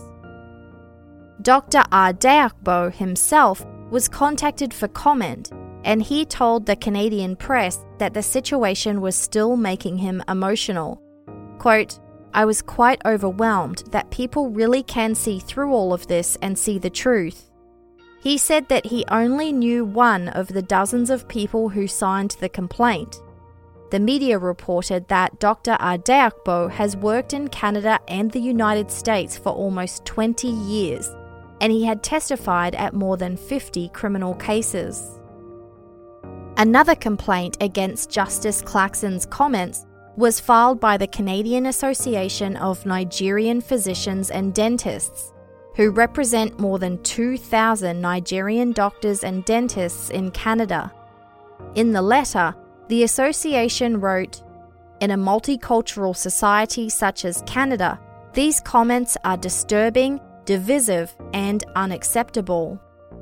Doctor Adeakbo himself was contacted for comment, and he told the Canadian press that the situation was still making him emotional. Quote, "I was quite overwhelmed that people really can see through all of this and see the truth." He said that he only knew one of the dozens of people who signed the complaint. The media reported that Doctor Adeakbo has worked in Canada and the United States for almost twenty years, and he had testified at more than fifty criminal cases. Another complaint against Justice Claxon's comments was filed by the Canadian Association of Nigerian Physicians and Dentists, who represent more than two thousand Nigerian doctors and dentists in Canada. In the letter, the association wrote, "In a multicultural society such as Canada, these comments are disturbing, divisive, and unacceptable."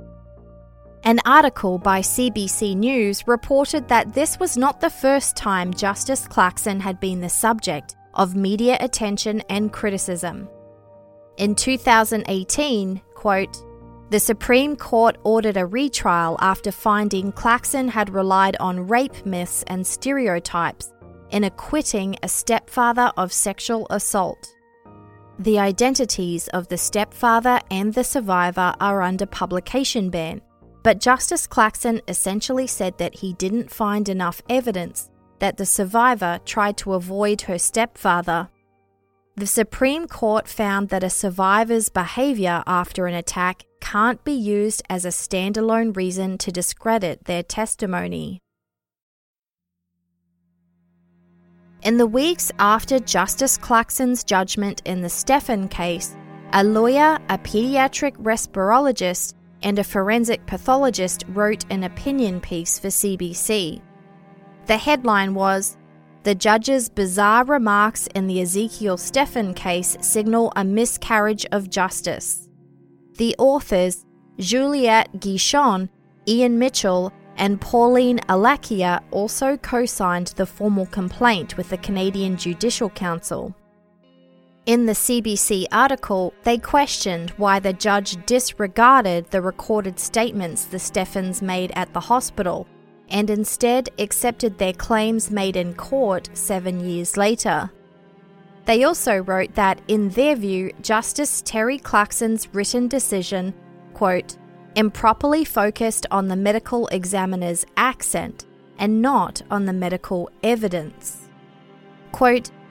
An article by C B C News reported that this was not the first time Justice Claxon had been the subject of media attention and criticism. In two thousand eighteen, quote, "The Supreme Court ordered a retrial after finding Claxon had relied on rape myths and stereotypes in acquitting a stepfather of sexual assault. The identities of the stepfather and the survivor are under publication ban, but Justice Claxon essentially said that he didn't find enough evidence that the survivor tried to avoid her stepfather. The Supreme Court found that a survivor's behaviour after an attack can't be used as a standalone reason to discredit their testimony." In the weeks after Justice Claxon's judgment in the Steffen case, a lawyer, a paediatric respirologist, and a forensic pathologist wrote an opinion piece for C B C. The headline was, "The judge's bizarre remarks in the Ezekiel Steffen case signal a miscarriage of justice." The authors, Juliette Guichon, Ian Mitchell, and Pauline Alakia, also co-signed the formal complaint with the Canadian Judicial Council. In the C B C article, they questioned why the judge disregarded the recorded statements the Steffens made at the hospital and instead accepted their claims made in court seven years later. They also wrote that, in their view, Justice Terry Claxon's written decision, quote, "improperly focused on the medical examiner's accent and not on the medical evidence." Quote,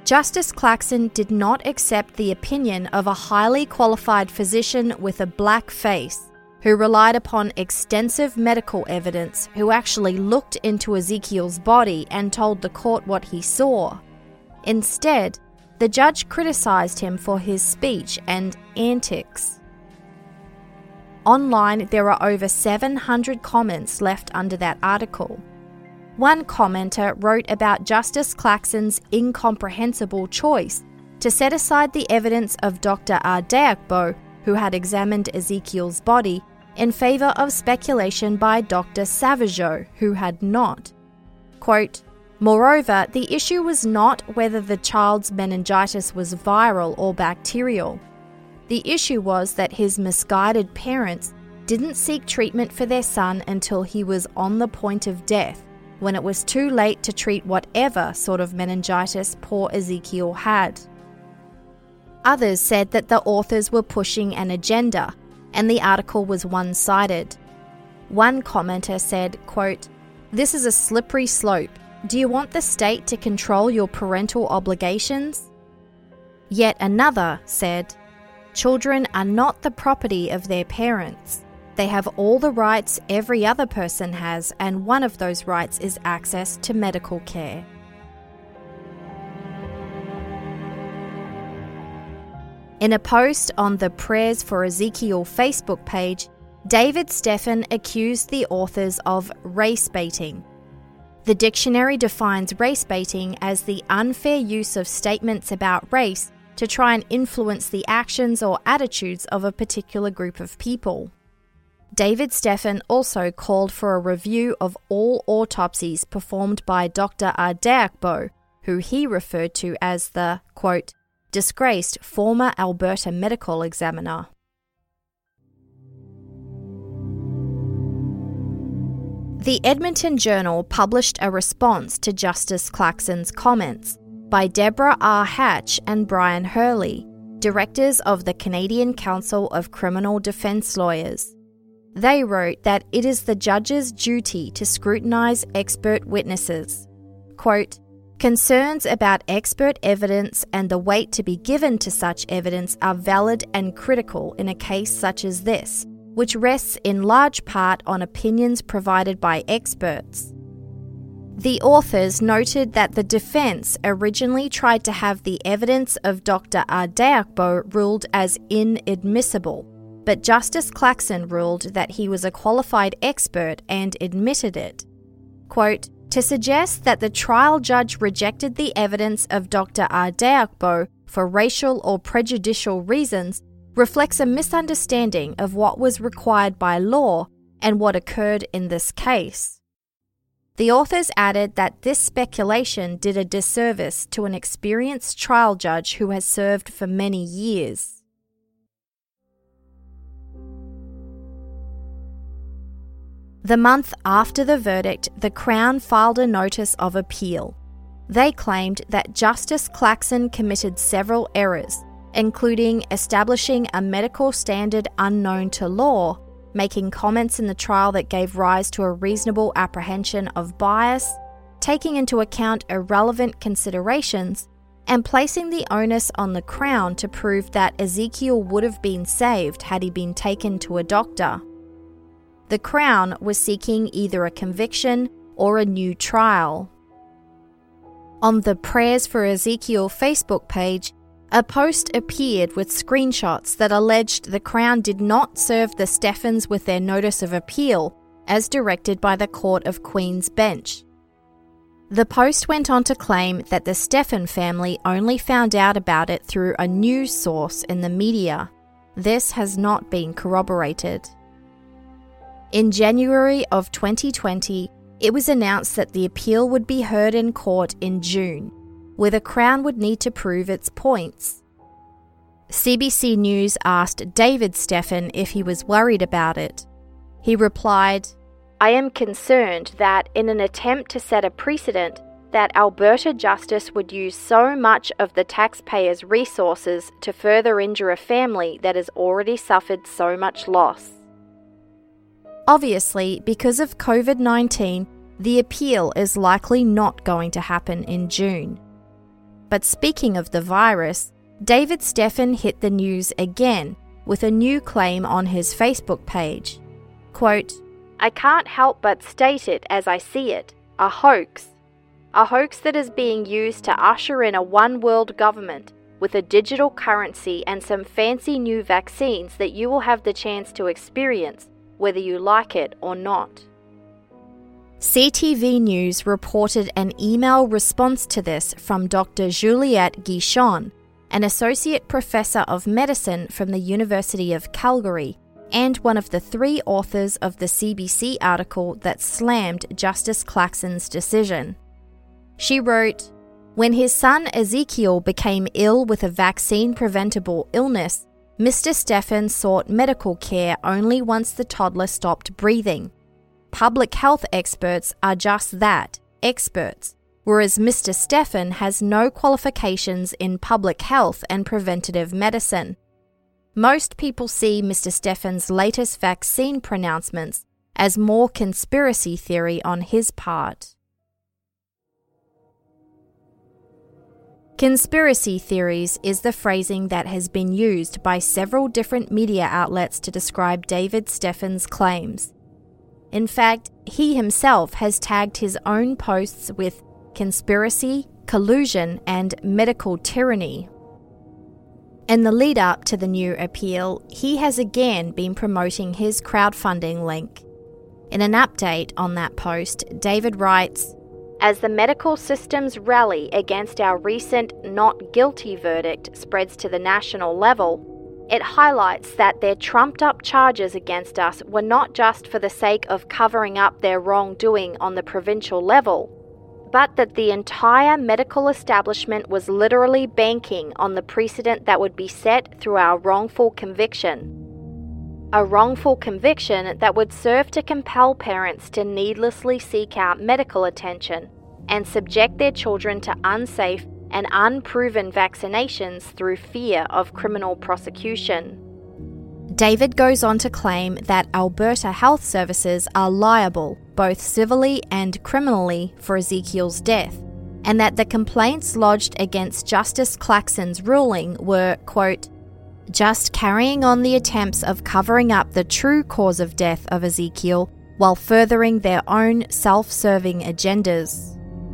Justice Claxon did not accept the opinion of a highly qualified physician with a black face, who relied upon extensive medical evidence, who actually looked into Ezekiel's body and told the court what he saw. Instead, the judge criticized him for his speech and antics. Online, there are over seven hundred comments left under that article. One commenter wrote about Justice Claxon's incomprehensible choice to set aside the evidence of Doctor Ardeakbo, who had examined Ezekiel's body, in favour of speculation by Doctor Savageau, who had not. Quote, "Moreover, the issue was not whether the child's meningitis was viral or bacterial. The issue was that his misguided parents didn't seek treatment for their son until he was on the point of death, when it was too late to treat whatever sort of meningitis poor Ezekiel had." Others said that the authors were pushing an agenda, and the article was one-sided. One commenter said, quote, "This is a slippery slope. Do you want the state to control your parental obligations?" Yet another said, "Children are not the property of their parents. They have all the rights every other person has, and one of those rights is access to medical care." In a post on the Prayers for Ezekiel Facebook page, David Steffen accused the authors of race baiting. The dictionary defines race baiting as the unfair use of statements about race to try and influence the actions or attitudes of a particular group of people. David Steffen also called for a review of all autopsies performed by Doctor Ardeakbo, who he referred to as the, quote, "disgraced former Alberta medical examiner." The Edmonton Journal published a response to Justice Claxon's comments by Deborah R. Hatch and Brian Hurley, directors of the Canadian Council of Criminal Defence Lawyers. They wrote that it is the judge's duty to scrutinise expert witnesses. Quote, "Concerns about expert evidence and the weight to be given to such evidence are valid and critical in a case such as this, which rests in large part on opinions provided by experts." The authors noted that the defence originally tried to have the evidence of Doctor Ardeakbo ruled as inadmissible, but Justice Claxon ruled that he was a qualified expert and admitted it. Quote, "To suggest that the trial judge rejected the evidence of Doctor Ardeakbo for racial or prejudicial reasons reflects a misunderstanding of what was required by law and what occurred in this case." The authors added that this speculation did a disservice to an experienced trial judge who has served for many years. The month after the verdict, the Crown filed a notice of appeal. They claimed that Justice Claxon committed several errors, including establishing a medical standard unknown to law, making comments in the trial that gave rise to a reasonable apprehension of bias, taking into account irrelevant considerations, and placing the onus on the Crown to prove that Ezekiel would have been saved had he been taken to a doctor. The Crown was seeking either a conviction or a new trial. On the Prayers for Ezekiel Facebook page, a post appeared with screenshots that alleged the Crown did not serve the Steffens with their notice of appeal, as directed by the Court of Queen's Bench. The post went on to claim that the Steffen family only found out about it through a news source in the media. This has not been corroborated. In January of twenty twenty, it was announced that the appeal would be heard in court in June, where the Crown would need to prove its points. C B C News asked David Steffen if he was worried about it. He replied, "I am concerned that in an attempt to set a precedent, that Alberta Justice would use so much of the taxpayers' resources to further injure a family that has already suffered so much loss." Obviously, because of covid nineteen, the appeal is likely not going to happen in June. But speaking of the virus, David Steffen hit the news again with a new claim on his Facebook page. Quote, "I can't help but state it as I see it, a hoax. A hoax that is being used to usher in a one-world government with a digital currency and some fancy new vaccines that you will have the chance to experience, whether you like it or not." C T V News reported an email response to this from Doctor Juliette Guichon, an associate professor of medicine from the University of Calgary, and one of the three authors of the C B C article that slammed Justice Claxon's decision. She wrote, "When his son Ezekiel became ill with a vaccine-preventable illness, Mister Steffen sought medical care only once the toddler stopped breathing. Public health experts are just that, experts, whereas Mister Steffen has no qualifications in public health and preventative medicine. Most people see Mister Steffen's latest vaccine pronouncements as more conspiracy theory on his part." Conspiracy theories is the phrasing that has been used by several different media outlets to describe David Steffen's claims. In fact, he himself has tagged his own posts with conspiracy, collusion, and medical tyranny. In the lead-up to the new appeal, he has again been promoting his crowdfunding link. In an update on that post, David writes, "As the medical system's rally against our recent not guilty verdict spreads to the national level, it highlights that their trumped-up charges against us were not just for the sake of covering up their wrongdoing on the provincial level, but that the entire medical establishment was literally banking on the precedent that would be set through our wrongful conviction. A wrongful conviction that would serve to compel parents to needlessly seek out medical attention and subject their children to unsafe and unproven vaccinations through fear of criminal prosecution." David goes on to claim that Alberta Health Services are liable, both civilly and criminally, for Ezekiel's death, and that the complaints lodged against Justice Claxon's ruling were, quote, "just carrying on the attempts of covering up the true cause of death of Ezekiel while furthering their own self-serving agendas."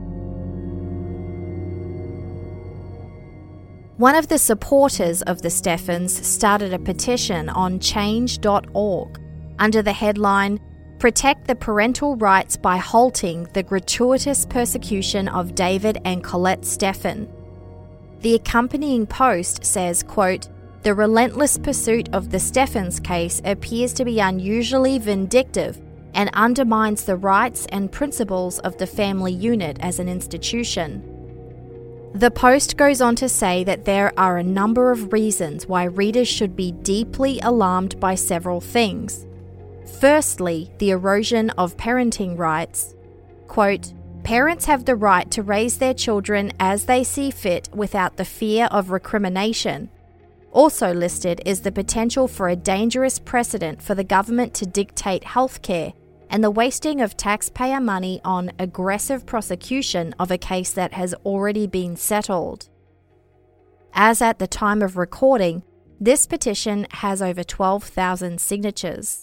One of the supporters of the Steffens started a petition on change dot org under the headline, "Protect the Parental Rights by Halting the Gratuitous Persecution of David and Colette Steffen." The accompanying post says, quote, "The relentless pursuit of the Steffens case appears to be unusually vindictive and undermines the rights and principles of the family unit as an institution." The post goes on to say that there are a number of reasons why readers should be deeply alarmed by several things. Firstly, the erosion of parenting rights. Quote, "Parents have the right to raise their children as they see fit without the fear of recrimination." Also listed is the potential for a dangerous precedent for the government to dictate healthcare and the wasting of taxpayer money on aggressive prosecution of a case that has already been settled. As at the time of recording, this petition has over twelve thousand signatures.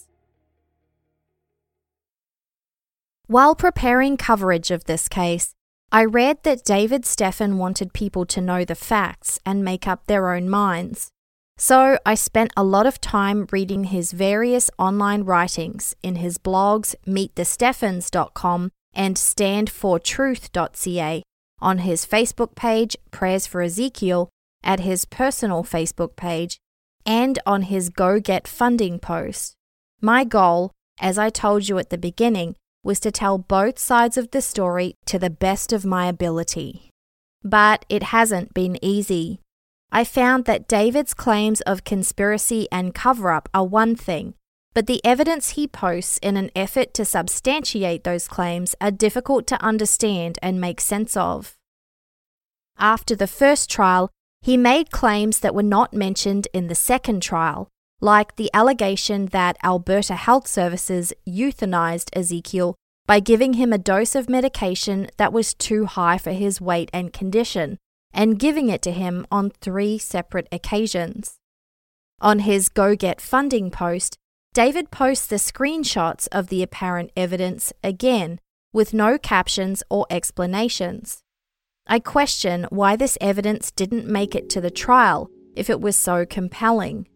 While preparing coverage of this case, I read that David Steffen wanted people to know the facts and make up their own minds. So I spent a lot of time reading his various online writings in his blogs meet the steffens dot com and stand for truth dot c a, on his Facebook page Prayers for Ezekiel, at his personal Facebook page, and on his Go Get Funding post. My goal, as I told you at the beginning, was to tell both sides of the story to the best of my ability. But it hasn't been easy. I found that David's claims of conspiracy and cover-up are one thing, but the evidence he posts in an effort to substantiate those claims are difficult to understand and make sense of. After the first trial, he made claims that were not mentioned in the second trial, like the allegation that Alberta Health Services euthanized Ezekiel by giving him a dose of medication that was too high for his weight and condition, and giving it to him on three separate occasions. On his Go Get Funding post, David posts the screenshots of the apparent evidence again, with no captions or explanations. I question why this evidence didn't make it to the trial if it was so compelling.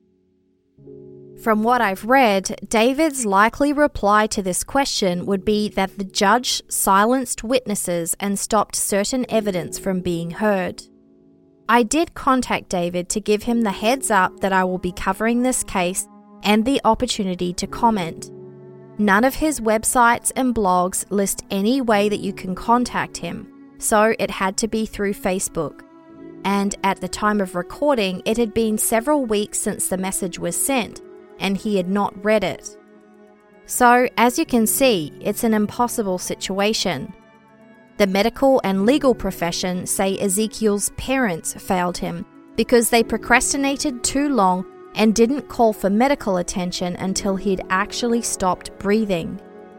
From what I've read, David's likely reply to this question would be that the judge silenced witnesses and stopped certain evidence from being heard. I did contact David to give him the heads up that I will be covering this case and the opportunity to comment. None of his websites and blogs list any way that you can contact him, so it had to be through Facebook. And at the time of recording, it had been several weeks since the message was sent, and he had not read it. So, as you can see, it's an impossible situation. The medical and legal profession say Ezekiel's parents failed him because they procrastinated too long and didn't call for medical attention until he'd actually stopped breathing.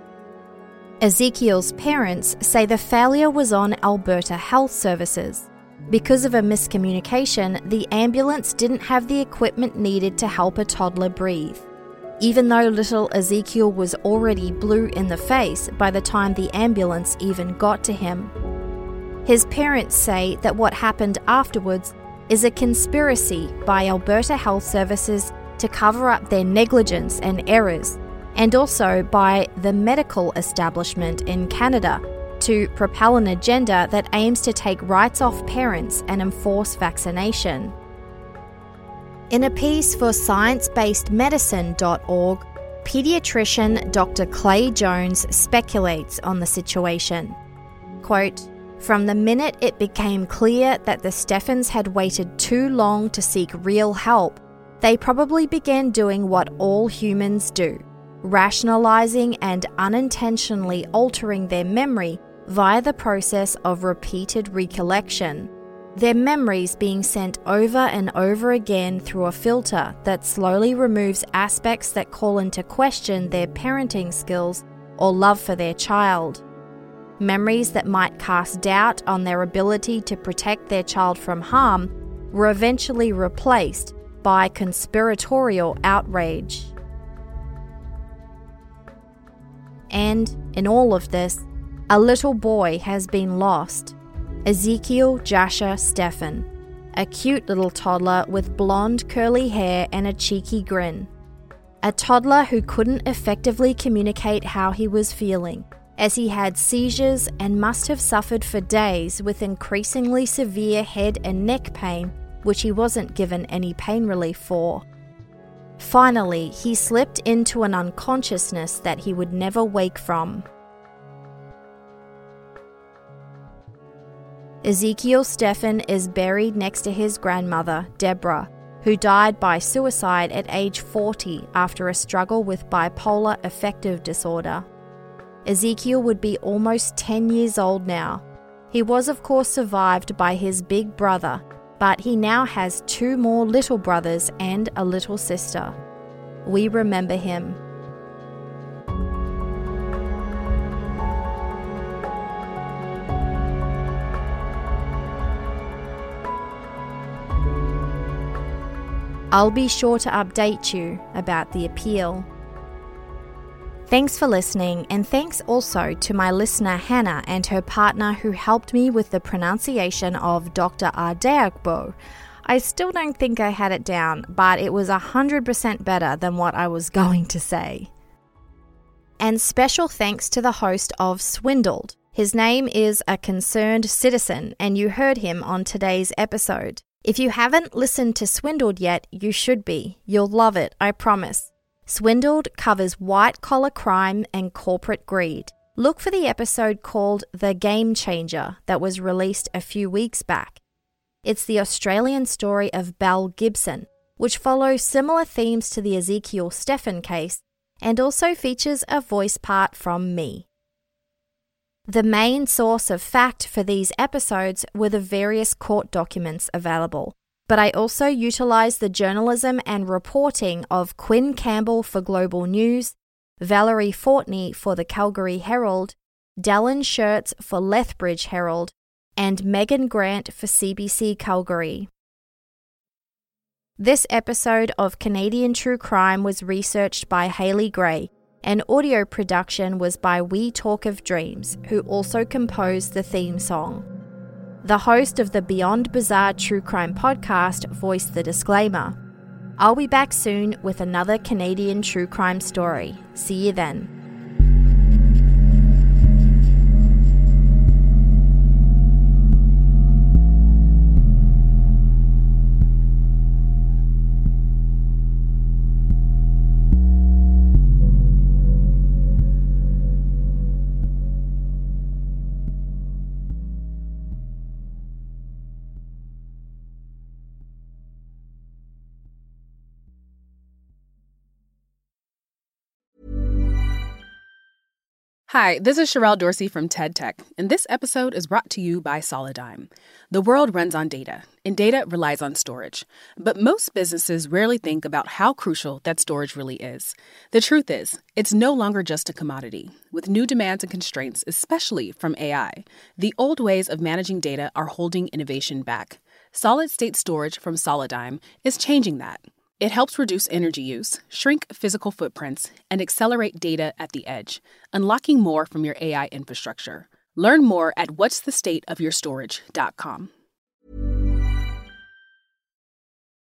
Ezekiel's parents say the failure was on Alberta Health Services. Because of a miscommunication, the ambulance didn't have the equipment needed to help a toddler breathe. Even though little Ezekiel was already blue in the face by the time the ambulance even got to him. His parents say that what happened afterwards is a conspiracy by Alberta Health Services to cover up their negligence and errors, and also by the medical establishment in Canada to propel an agenda that aims to take rights off parents and enforce vaccination. In a piece for science based medicine dot org, pediatrician Doctor Clay Jones speculates on the situation. Quote, "From the minute it became clear that the Steffens had waited too long to seek real help, they probably began doing what all humans do, rationalizing and unintentionally altering their memory via the process of repeated recollection, their memories being sent over and over again through a filter that slowly removes aspects that call into question their parenting skills or love for their child. Memories that might cast doubt on their ability to protect their child from harm were eventually replaced by conspiratorial outrage." And in all of this, a little boy has been lost, Ezekiel Jasher Steffen, a cute little toddler with blonde curly hair and a cheeky grin. A toddler who couldn't effectively communicate how he was feeling, as he had seizures and must have suffered for days with increasingly severe head and neck pain, which he wasn't given any pain relief for. Finally, he slipped into an unconsciousness that he would never wake from. Ezekiel Steffen is buried next to his grandmother, Deborah, who died by suicide at age forty after a struggle with bipolar affective disorder. Ezekiel would be almost ten years old now. He was of course survived by his big brother, but he now has two more little brothers and a little sister. We remember him. I'll be sure to update you about the appeal. Thanks for listening, and thanks also to my listener Hannah and her partner who helped me with the pronunciation of Doctor Ardeagbo. I still don't think I had it down, but it was one hundred percent better than what I was going to say. And special thanks to the host of Swindled. His name is A Concerned Citizen, and you heard him on today's episode. If you haven't listened to Swindled yet, you should be. You'll love it, I promise. Swindled covers white-collar crime and corporate greed. Look for the episode called The Game Changer that was released a few weeks back. It's the Australian story of Belle Gibson, which follows similar themes to the Ezekiel Steffen case and also features a voice part from me. The main source of fact for these episodes were the various court documents available, but I also utilised the journalism and reporting of Quinn Campbell for Global News, Valerie Fortney for the Calgary Herald, Dallin Shirts for Lethbridge Herald, and Megan Grant for C B C Calgary. This episode of Canadian True Crime was researched by Haley Gray, and audio production was by We Talk of Dreams, who also composed the theme song. The host of the Beyond Bizarre True Crime podcast voiced the disclaimer. I'll be back soon with another Canadian true crime story. See you then. Hi, this is Sherelle Dorsey from TED Tech, and this episode is brought to you by Solidigm. The world runs on data, and data relies on storage. But most businesses rarely think about how crucial that storage really is. The truth is, it's no longer just a commodity. With new demands and constraints, especially from A I, the old ways of managing data are holding innovation back. Solid-state storage from Solidigm is changing that. It helps reduce energy use, shrink physical footprints, and accelerate data at the edge, unlocking more from your A I infrastructure. Learn more at what's the state of your storage dot com.